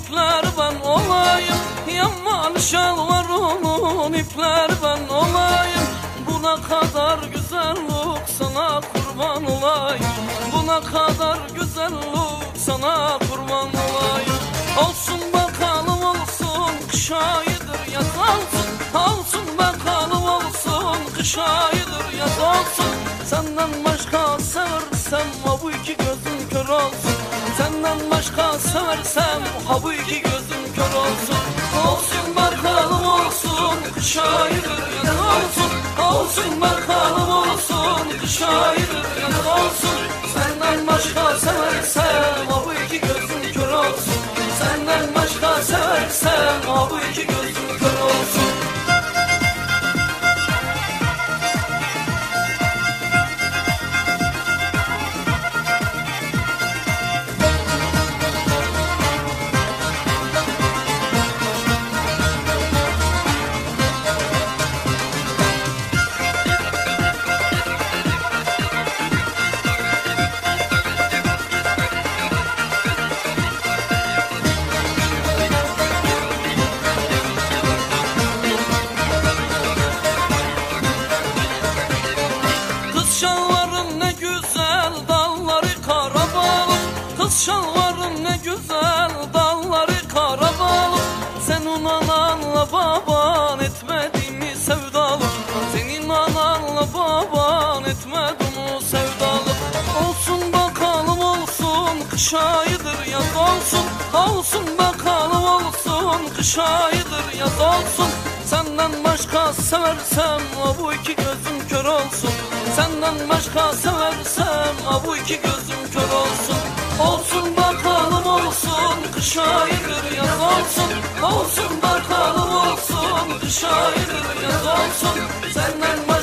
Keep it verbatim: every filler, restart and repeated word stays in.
ipler ben olayım, yanmalı şalvarımın ipler ben olayım. Buna kadar güzellik sana kurban olayım, buna kadar güzellik sana kurban olayım. Olsun bakalım olsun, kış ayıdır yaz olsun. Olsun bakalım olsun, kış ayıdır yaz olsun. Senden başka seversem ha bu iki gözüm kör olsun. Senden başka seversem ha bu iki gözüm kör olsun. Olsun bakalım olsun, kış ayıdır yaz olsun. Olsun bakalım olsun, kış ayıdır yaz olsun. Senden başka seversem ha bu iki gözüm kör olsun. Senden başka seversem ha bu iki gözüm kör olsun. Şalvarın ne güzel, dalları kara balık. Kız şalvarın ne güzel, dalları kara balık. Senin ananla baban etmedi mi sevdalık? Senin ananla baban etmedi mi sevdalık? Olsun bakalım olsun, kış ayıdır yaz olsun. Olsun bakalım olsun, kış ayıdır yaz olsun. Senden başka seversem ha bu iki gözüm kör olsun. Senden başka seversem ha bu iki gözüm kör olsun. Olsun bakalım olsun, kış ayıdır yaz olsun. Olsun bakalım olsun, kış ayıdır yaz olsun. Senden